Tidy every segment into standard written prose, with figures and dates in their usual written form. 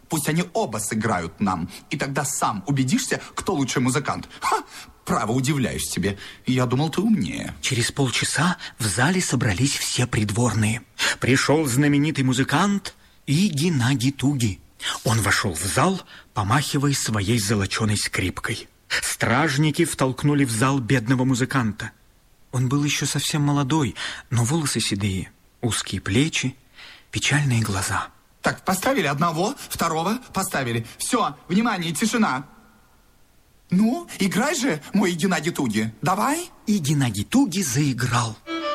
Пусть они оба сыграют нам, и тогда сам убедишься, кто лучший музыкант. Ха! Право, удивляюсь тебе. Я думал, ты умнее. Через полчаса в зале собрались все придворные. Пришел знаменитый музыкант Иги-Наги-Туги. Он вошел в зал, помахивая своей золоченой скрипкой. Стражники втолкнули в зал бедного музыканта. Он был еще совсем молодой, но волосы седые, узкие плечи, печальные глаза. Так, поставили одного, второго поставили. Все, внимание, тишина. Ну, играй же, мой Иги-Наги-Туги. Давай. Иги-Наги-Туги заиграл.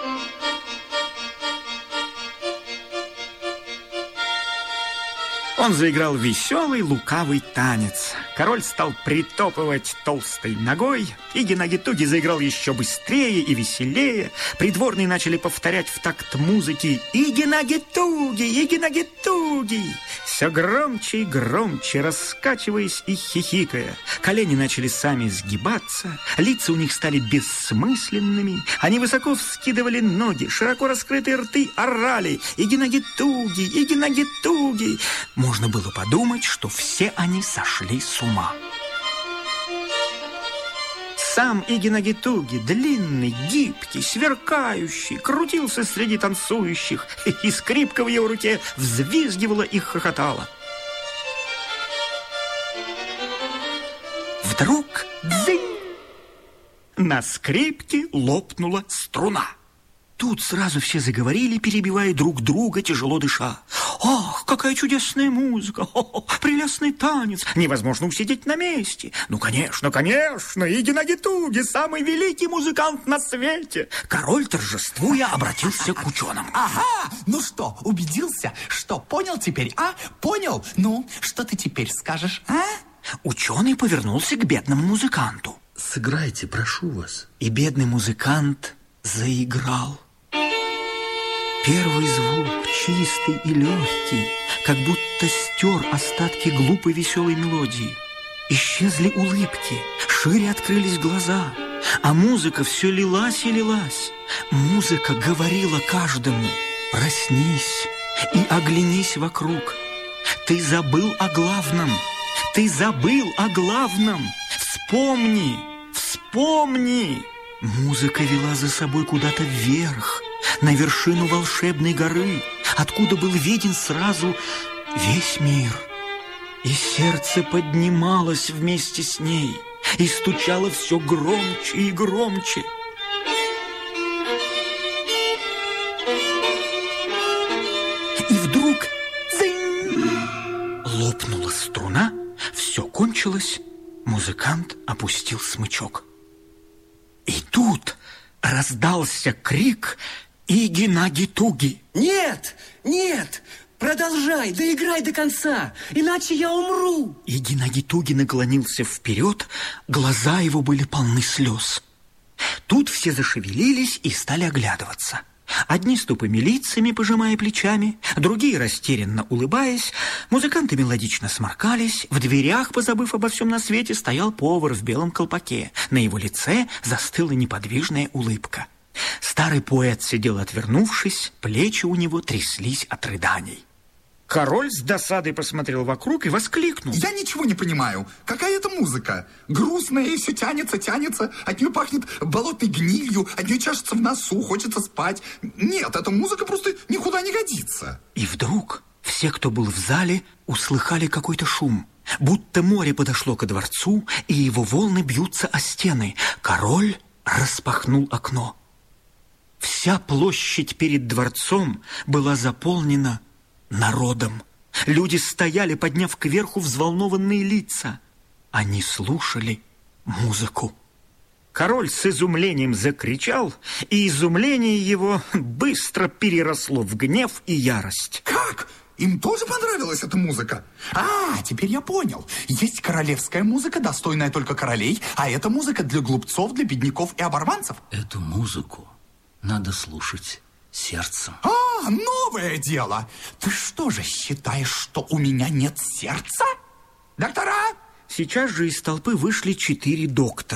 Он заиграл веселый, лукавый танец. Король стал притопывать толстой ногой. Иги-Наги-Туги заиграл еще быстрее и веселее. Придворные начали повторять в такт музыки: Иги-Наги-Туги, Иги-Наги-Туги. Все громче и громче, раскачиваясь и хихикая. Колени начали сами сгибаться, лица у них стали бессмысленными. Они высоко вскидывали ноги, широко раскрытые рты орали: Иги-Наги-Туги, Иги-Наги-Туги. Можно было подумать, что все они сошли с ума. Сам Иги-Наги-Туги, длинный, гибкий, сверкающий, крутился среди танцующих, и скрипка в его руке взвизгивала и хохотала. Вдруг дзынь! На скрипке лопнула струна. Тут сразу все заговорили, перебивая друг друга, тяжело дыша. «Ах, какая чудесная музыка! О, прелестный танец! Невозможно усидеть на месте! Ну, конечно, конечно! Иги-Наги-Туги, самый великий музыкант на свете!» Король, торжествуя, обратился к ученым. Ага, ну что, убедился? Что, понял теперь, а? Понял? Ну, что ты теперь скажешь, а? Ученый повернулся к бедному музыканту. «Сыграйте, прошу вас». И бедный музыкант заиграл. Первый звук, чистый и легкий, как будто стер остатки глупой веселой мелодии. Исчезли улыбки, шире открылись глаза, а музыка все лилась и лилась. Музыка говорила каждому: проснись и оглянись вокруг. Ты забыл о главном, ты забыл о главном. Вспомни, вспомни. Музыка вела за собой куда-то вверх, на вершину волшебной горы, откуда был виден сразу весь мир. И сердце поднималось вместе с ней и стучало все громче и громче. И вдруг дзынь! Лопнула струна, все кончилось, музыкант опустил смычок. И тут раздался крик Иги-Наги-Туги. Нет, нет, продолжай, доиграй до конца, иначе я умру. Иги-Наги-Туги наклонился вперед, глаза его были полны слез. Тут все зашевелились и стали оглядываться. Одни с тупыми лицами, пожимая плечами, другие растерянно улыбаясь. Музыканты мелодично сморкались. В дверях, позабыв обо всем на свете, стоял повар в белом колпаке. На его лице застыла неподвижная улыбка. Старый поэт сидел отвернувшись, плечи у него тряслись от рыданий. Король с досадой посмотрел вокруг и воскликнул: Я ничего не понимаю. Какая это музыка? Грустная и все тянется, тянется. От нее пахнет болотной гнилью, от нее чешется в носу, хочется спать. Нет, эта музыка просто никуда не годится. И вдруг все, кто был в зале, услыхали какой-то шум. Будто море подошло ко дворцу, и его волны бьются о стены. Король распахнул окно. Вся площадь перед дворцом была заполнена народом. Люди стояли, подняв кверху взволнованные лица. Они слушали музыку. Король с изумлением закричал, и изумление его быстро переросло в гнев и ярость. Как? Им тоже понравилась эта музыка? А, теперь я понял. Есть королевская музыка, достойная только королей, а это музыка для глупцов, для бедняков и оборванцев. Эту музыку надо слушать сердцем. А, новое дело. Ты что же считаешь, что у меня нет сердца? Доктора? Сейчас же из толпы вышли 4 доктора.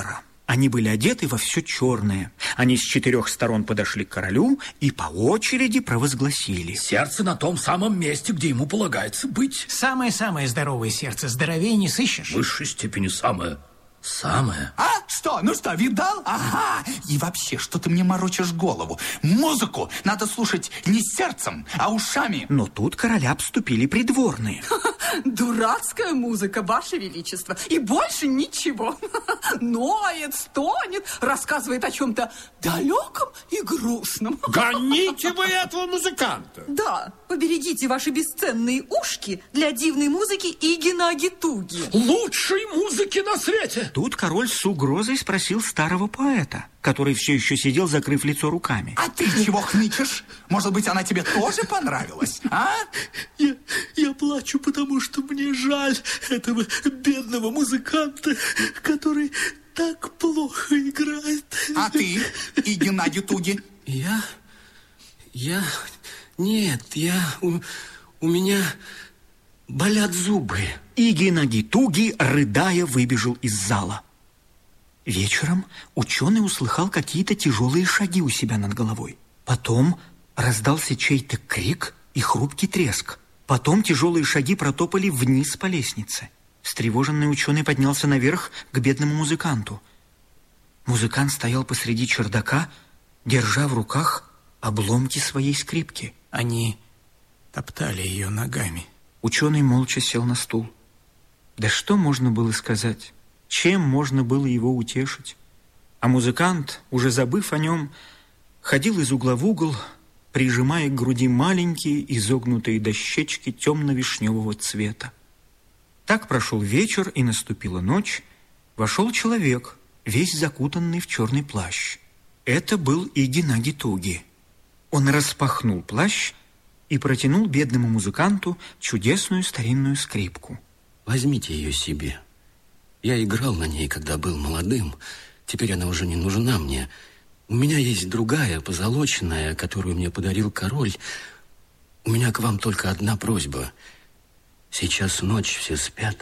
Они были одеты во все черное. Они с 4 сторон подошли к королю и по очереди провозгласили: сердце на том самом месте, где ему полагается быть. Самое-самое здоровое сердце, здоровее не сыщешь. В высшей степени самое. А? Что? Ну что, видал? Ага. И вообще, что ты мне морочишь голову? Музыку надо слушать не сердцем, а ушами. Но тут короля обступили придворные. Дурацкая музыка, Ваше Величество, и больше ничего. Ноет, стонет, рассказывает о чем-то далеком и грустном. Гоните вы этого музыканта! Да, поберегите ваши бесценные ушки для дивной музыки Иги-Наги-Туги. Лучшей музыки на свете! Тут король с угрозой спросил старого поэта, который все еще сидел, закрыв лицо руками. А ты чего хнычешь? Может быть, она тебе тоже понравилась, а? Я плачу, потому что мне жаль этого бедного музыканта, который так плохо играет. А ты, Иги-Наги-Туги? У меня болят зубы. Иги-Наги-Туги, рыдая, выбежал из зала. Вечером ученый услыхал какие-то тяжелые шаги у себя над головой. Потом раздался чей-то крик и хрупкий треск. Потом тяжелые шаги протопали вниз по лестнице. Встревоженный ученый поднялся наверх к бедному музыканту. Музыкант стоял посреди чердака, держа в руках обломки своей скрипки. Они топтали ее ногами. Ученый молча сел на стул. Да что можно было сказать? Чем можно было его утешить? А музыкант, уже забыв о нем, ходил из угла в угол, прижимая к груди маленькие изогнутые дощечки темно-вишневого цвета. Так прошел вечер, и наступила ночь. Вошел человек, весь закутанный в черный плащ. Это был Иги-Наги-Туги. Он распахнул плащ и протянул бедному музыканту чудесную старинную скрипку. Возьмите ее себе. Я играл на ней, когда был молодым. Теперь она уже не нужна мне. У меня есть другая, позолоченная, которую мне подарил король. У меня к вам только одна просьба. Сейчас ночь, все спят.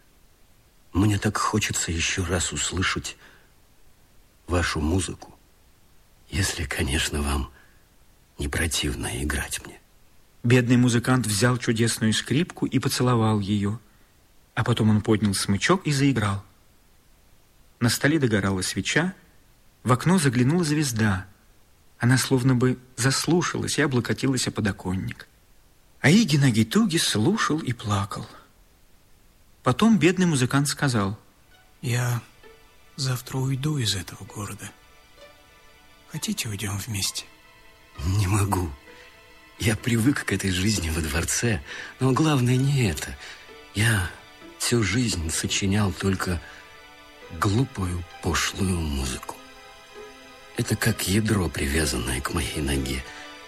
Мне так хочется еще раз услышать вашу музыку. Если, конечно, вам не противно играть мне. Бедный музыкант взял чудесную скрипку и поцеловал ее. А потом он поднял смычок и заиграл. На столе догорала свеча, в окно заглянула звезда. Она словно бы заслушалась и облокотилась о подоконник. А Иги-Наги-Туги слушал и плакал. Потом бедный музыкант сказал: я завтра уйду из этого города. Хотите, уйдем вместе? Не могу. Я привык к этой жизни во дворце. Но главное не это. Я всю жизнь сочинял только глупую, пошлую музыку. Это как ядро, привязанное к моей ноге.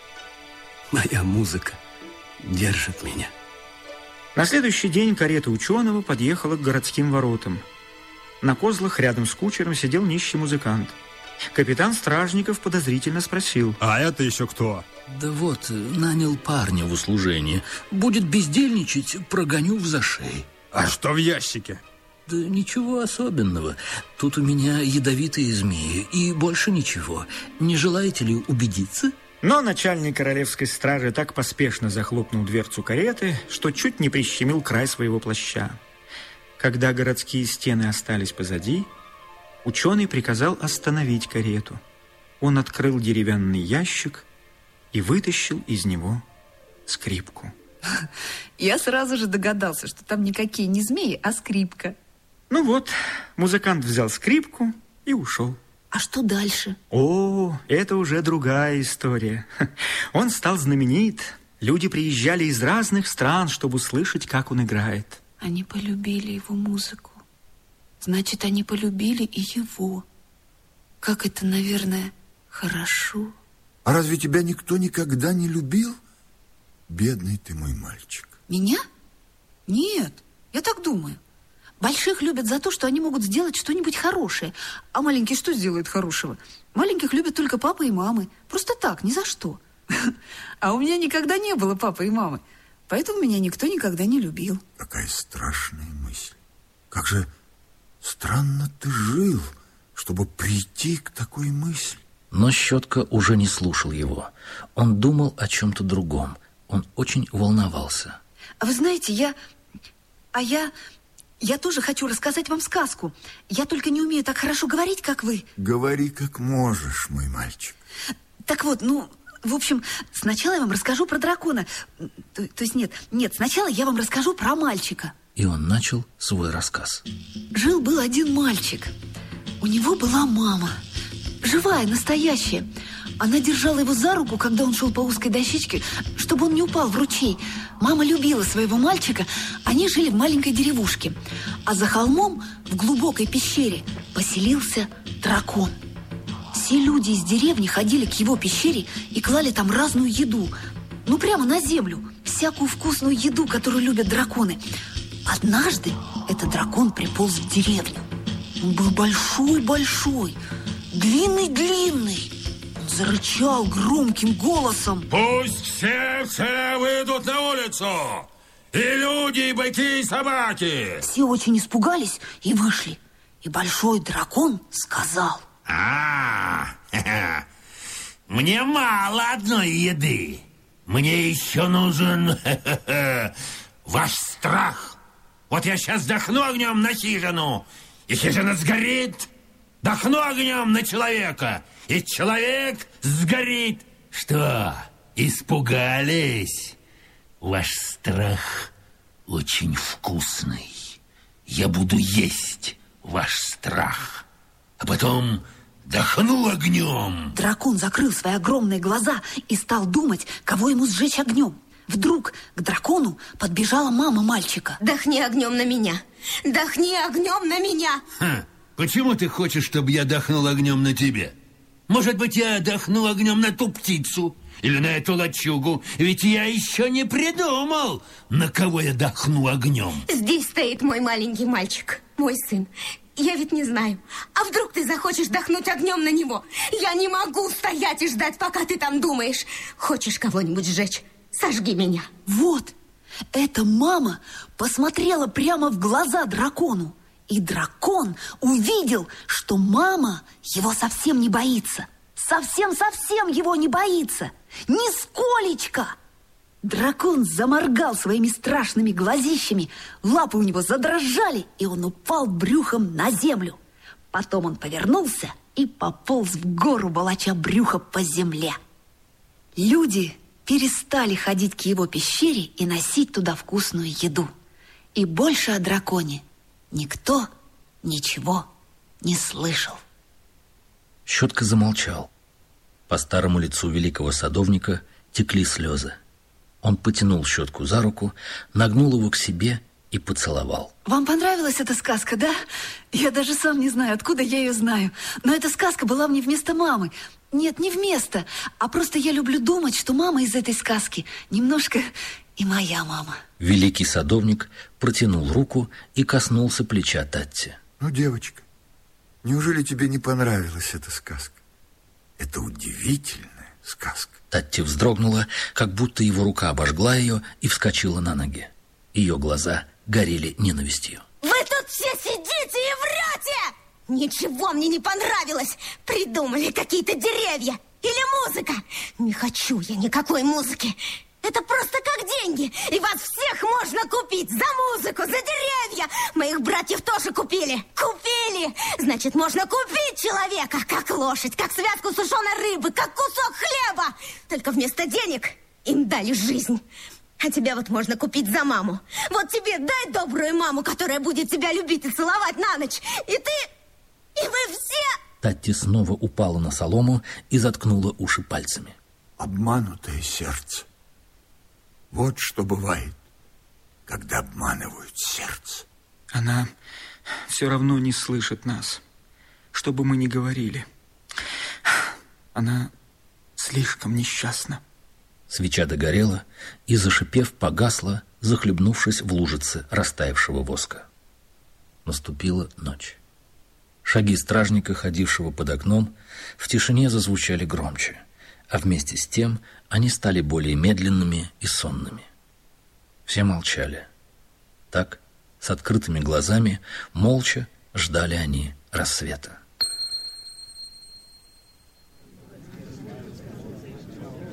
Моя музыка держит меня. На следующий день карета ученого подъехала к городским воротам. На козлах рядом с кучером сидел нищий музыкант. Капитан Стражников подозрительно спросил: а это еще кто? Да вот, нанял парня в услужение. Будет бездельничать, прогоню в зашей. А что в ящике? Да ничего особенного. Тут у меня ядовитые змеи, и больше ничего. Не желаете ли убедиться? Но начальник королевской стражи так поспешно захлопнул дверцу кареты, что чуть не прищемил край своего плаща. Когда городские стены остались позади, ученый приказал остановить карету. Он открыл деревянный ящик и вытащил из него скрипку. Я сразу же догадался, что там никакие не змеи, а скрипка. Ну вот, музыкант взял скрипку и ушел. А что дальше? О, это уже другая история. Он стал знаменит. Люди приезжали из разных стран, чтобы услышать, как он играет. Они полюбили его музыку. Значит, они полюбили и его. Как это, наверное, хорошо. А разве тебя никто никогда не любил? Бедный ты мой мальчик. Меня? Нет, я так думаю. Больших любят за то, что они могут сделать что-нибудь хорошее. А маленькие что сделают хорошего? Маленьких любят только папа и мамы. Просто так, ни за что. А у меня никогда не было папы и мамы. Поэтому меня никто никогда не любил. Какая страшная мысль. Как же странно ты жил чтобы прийти к такой мысли? Но Щетка уже не слушал его. Он думал о чем-то другом. Он очень волновался. А вы знаете, я тоже хочу рассказать вам сказку. Я только не умею так хорошо говорить, как вы. Говори, как можешь, мой мальчик. Так вот, в общем, сначала я вам расскажу про дракона. То есть нет, сначала я вам расскажу про мальчика. И он начал свой рассказ. Жил-был один мальчик. У него была мама. Живая, настоящая. Она держала его за руку, когда он шел по узкой дощечке, чтобы он не упал в ручей. Мама любила своего мальчика. Они жили в маленькой деревушке. А за холмом, в глубокой пещере, поселился дракон. Все люди из деревни ходили к его пещере и клали там разную еду. Прямо на землю. Всякую вкусную еду, которую любят драконы. Однажды этот дракон приполз в деревню. Он был большой-большой, длинный-длинный. Он зарычал громким голосом. Пусть все выйдут на улицу! И люди, и быки, и собаки! Все очень испугались и вышли. И большой дракон сказал: мне мало одной еды. Мне еще нужен ваш страх. Вот я сейчас дохну огнем на хижину, и хижина сгорит. Дохну огнем на человека, и человек сгорит. Что, испугались? Ваш страх очень вкусный. Я буду есть ваш страх, а потом дохну огнем. Дракон закрыл свои огромные глаза и стал думать, кого ему сжечь огнем. Вдруг к дракону подбежала мама мальчика. Дохни огнем на меня! Дохни огнем на меня! Почему ты хочешь, чтобы я дохнул огнем на тебя? Может быть, я дохну огнем на ту птицу или на эту лачугу? Ведь я еще не придумал, на кого я дохну огнем. Здесь стоит мой маленький мальчик, мой сын. Я ведь не знаю. А вдруг ты захочешь дохнуть огнем на него? Я не могу стоять и ждать, пока ты там думаешь. Хочешь кого-нибудь сжечь? Сожги меня. Вот, эта мама посмотрела прямо в глаза дракону. И дракон увидел, что мама его совсем не боится. Совсем-совсем его не боится. Нисколечко. Дракон заморгал своими страшными глазищами. Лапы у него задрожали, и он упал брюхом на землю. Потом он повернулся и пополз в гору, волоча брюхо по земле. Люди перестали ходить к его пещере и носить туда вкусную еду. И больше о драконе никто ничего не слышал. Щетка замолчал. По старому лицу великого садовника текли слезы. Он потянул Щетку за руку, нагнул его к себе и поцеловал. Вам понравилась эта сказка, да? Я даже сам не знаю, откуда я ее знаю. Но эта сказка была мне вместо мамы. Нет, не вместо, а просто я люблю думать, что мама из этой сказки немножко и моя мама. Великий садовник протянул руку и коснулся плеча Татти. Девочка, неужели тебе не понравилась эта сказка? Это удивительная сказка. Татти вздрогнула, как будто его рука обожгла ее, и вскочила на ноги. Ее глаза горели ненавистью. Вы тут все сидите и врете! Ничего мне не понравилось. Придумали какие-то деревья или музыка. Не хочу я никакой музыки. Это просто как деньги. И вас всех можно купить за музыку, за деревья. Моих братьев тоже купили. Купили. Значит, можно купить человека, как лошадь, как связку сушеной рыбы, как кусок хлеба. Только вместо денег им дали жизнь. А тебя вот можно купить за маму. Вот тебе дай добрую маму, которая будет тебя любить и целовать на ночь. И ты... И вы все... Татти снова упала на солому и заткнула уши пальцами. Обманутое сердце. Вот что бывает, когда обманывают сердце. Она все равно не слышит нас, что бы мы ни говорили. Она слишком несчастна. Свеча догорела и, зашипев, погасла, захлебнувшись в лужице растаявшего воска. Наступила ночь. Шаги стражника, ходившего под окном, в тишине зазвучали громче, а вместе с тем они стали более медленными и сонными. Все молчали. Так, с открытыми глазами, молча ждали они рассвета.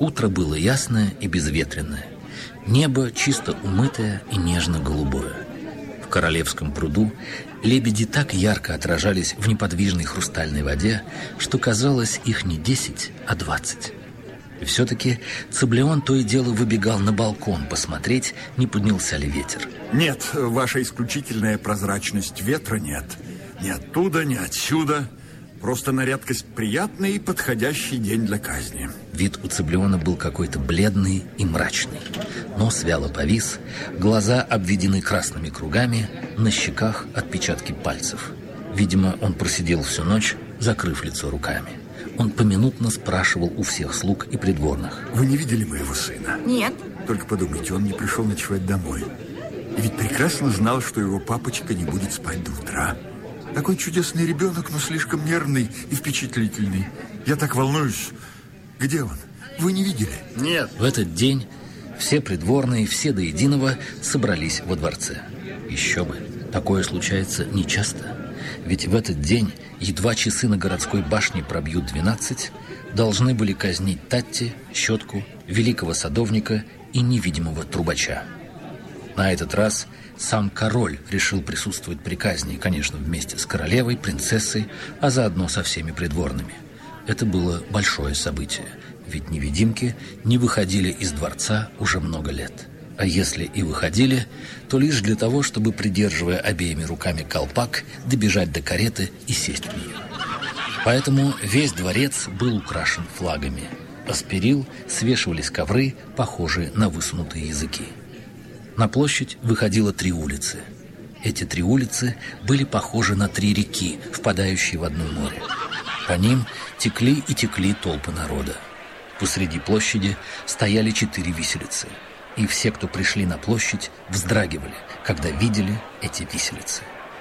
Утро было ясное и безветренное. Небо чисто умытое и нежно-голубое. В Королевском пруду лебеди так ярко отражались в неподвижной хрустальной воде, что казалось, их не 10, а 20. И все-таки Цеблеон то и дело выбегал на балкон посмотреть, не поднялся ли ветер. Нет, ваша исключительная прозрачность ветра нет. Ни оттуда, ни отсюда. Просто на редкость приятный и подходящий день для казни. Вид у Цеблеона был какой-то бледный и мрачный. Нос вяло повис, глаза обведены красными кругами, на щеках отпечатки пальцев. Видимо, он просидел всю ночь, закрыв лицо руками. Он поминутно спрашивал у всех слуг и придворных. Вы не видели моего сына? Нет. Только подумайте, он не пришел ночевать домой. И ведь прекрасно знал, что его папочка не будет спать до утра. Такой чудесный ребенок, но слишком нервный и впечатлительный. Я так волнуюсь. Где он? Вы не видели? Нет. В этот день все придворные, все до единого собрались во дворце. Еще бы, такое случается нечасто. Ведь в этот день, едва часы на городской башне пробьют 12, должны были казнить Татти, Щетку, великого садовника и невидимого трубача. На этот раз сам король решил присутствовать при казни, конечно, вместе с королевой, принцессой, а заодно со всеми придворными. Это было большое событие, ведь невидимки не выходили из дворца уже много лет. А если и выходили, то лишь для того, чтобы, придерживая обеими руками колпак, добежать до кареты и сесть в нее. Поэтому весь дворец был украшен флагами, а с перил свешивались ковры, похожие на высунутые языки. На площадь выходило 3 улицы. Эти 3 улицы были похожи на 3 реки, впадающие в одно море. По ним текли и текли толпы народа. Посреди площади стояли 4 виселицы. И все, кто пришли на площадь, вздрагивали, когда видели эти виселицы.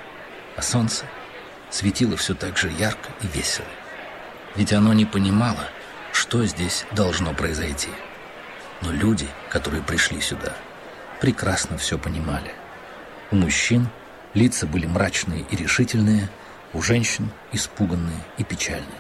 А солнце светило все так же ярко и весело. Ведь оно не понимало, что здесь должно произойти. Но люди, которые пришли сюда, прекрасно все понимали. У мужчин лица были мрачные и решительные, у женщин испуганные и печальные.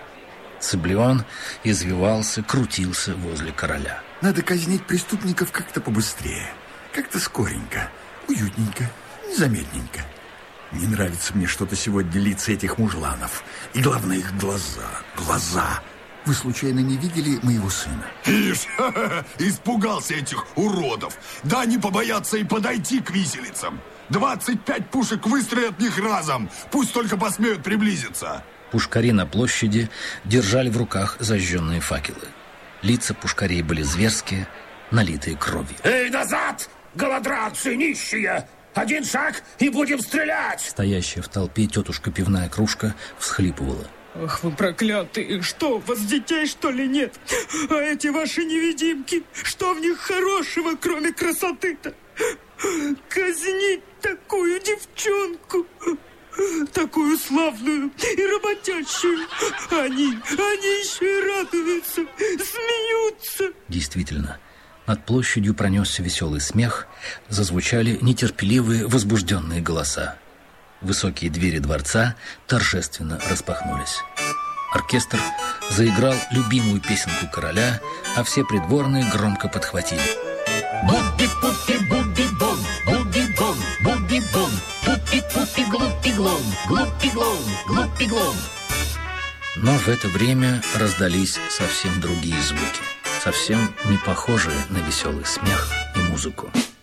Цеблеон извивался, крутился возле короля. Надо казнить преступников как-то побыстрее, как-то скоренько, уютненько, незаметненько. Не нравится мне что-то сегодня лица этих мужланов. И главное, их глаза. Глаза. Вы случайно не видели моего сына? Ишь, испугался этих уродов. Да они побоятся и подойти к виселицам. 25 пушек выстрелят в них разом. Пусть только посмеют приблизиться. Пушкари на площади держали в руках зажженные факелы. Лица пушкарей были зверские, налитые кровью. Эй, назад! Голодранцы, нищие! 1 шаг, и будем стрелять! Стоящая в толпе тетушка Пивная Кружка всхлипывала. Ах, вы проклятые! Что, у вас детей, что ли, нет? А эти ваши невидимки, что в них хорошего, кроме красоты-то? Казнить такую девчонку, такую славную и работящую. Они еще и радуются, смеются. Действительно, над площадью пронесся веселый смех, зазвучали нетерпеливые, возбужденные голоса. Высокие двери дворца торжественно распахнулись. Оркестр заиграл любимую песенку короля, а все придворные громко подхватили. Буби-пупи, буби-бом, буби-бом, буби-бом, пупи-пупи, глупи-глом, глупи-глом, глупи-глом. Но в это время раздались совсем другие звуки, совсем не похожие на веселый смех и музыку.